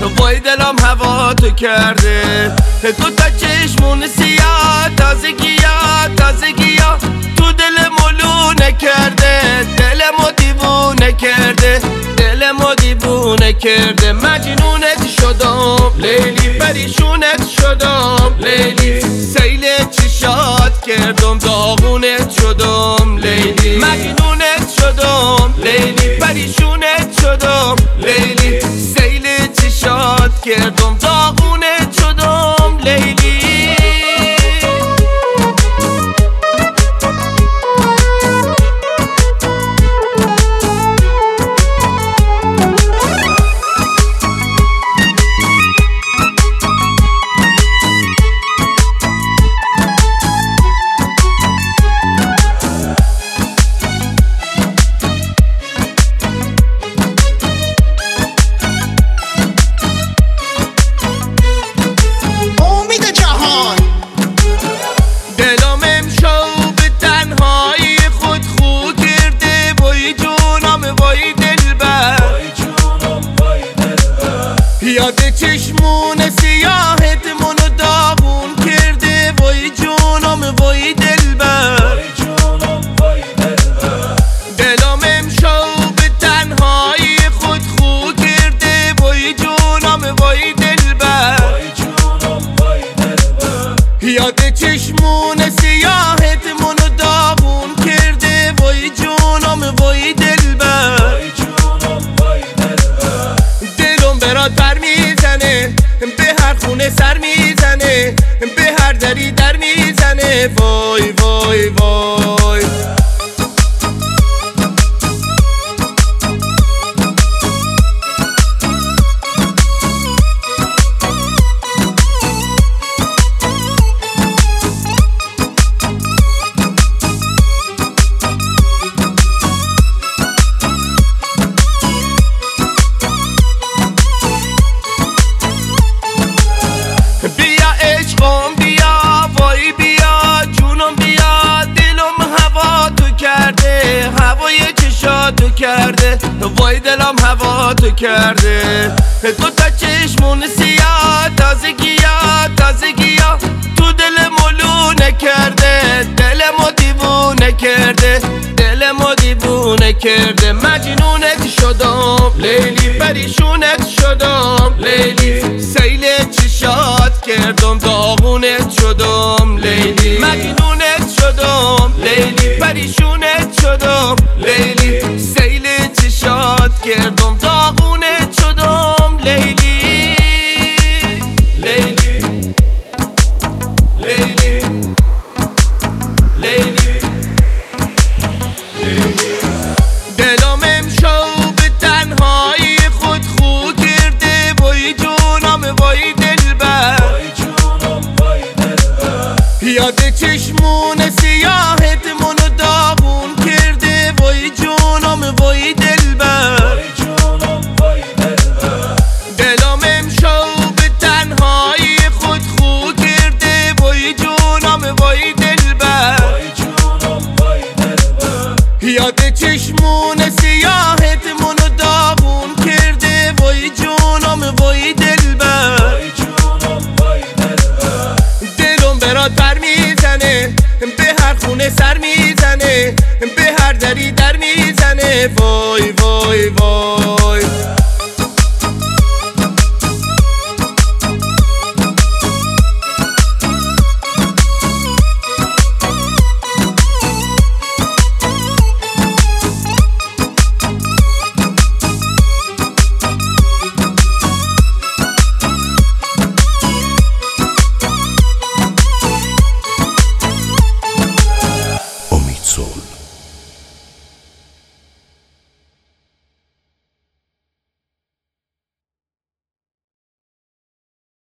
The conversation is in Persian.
وای دلم هوا تو کرده. تو تا چشمون سیاه تازگیا تو دل ملونه کرده. دلمو دیوونه کرده مجنونت شدم لیلی، پریشونت شدم لیلی. سیل چشات کردم داغونت شدم لیلی. مجنونت شدم لیلی، پریشونت شدم لیلی. سیل چشات کردم داغونت شدم لیلی. یاد چشمون سیاهت منو داغون کرده. وای جونم وای دلبر، دلم امشب به تنهایی خود خو کرده. وای جونم وای دلبر، یاد چشمون سیاهت منو داغون کرده. وای جونم وای دلبر، دلم برات پر میزنه، به هر خونه سر میزنه، به هر دری در میزنه. وای وای وای بیا عشقم بیا، وای بیا جونم بیا. دلم هوا تو کرده، هوای چشاتو کرده. وای دلم هوا تو کرده. تو تا چشمون سیاه تازگیا تو دل ملونه کرده. دلمو دیوونه کرده مجنونت شدم لیلی، پریشونت شدم لیلی. سیل چشات کردم داغونت شدم لیلی. مجنونت شدم لیلی، پریشونت شدم لیلی. سیل چشات کردم داغونت شدم لیلی. لیلی لیلی لیلی دلم امشب به تنهایی خود خو کرده. وای جونم وای دلبر، یاد چشمون سیاهت منو داغون کرده. وای جونم وای دلبر، دلم امشب به تنهایی خود خو کرده. وای جونم وای دلبر، یاد چشمون سیاهت منو داغون کرده. وای جونم وای دلبر، دلم برات پر میزنه، به هر خونه سر میزنه، به هر دری در میزنه. وای وای وای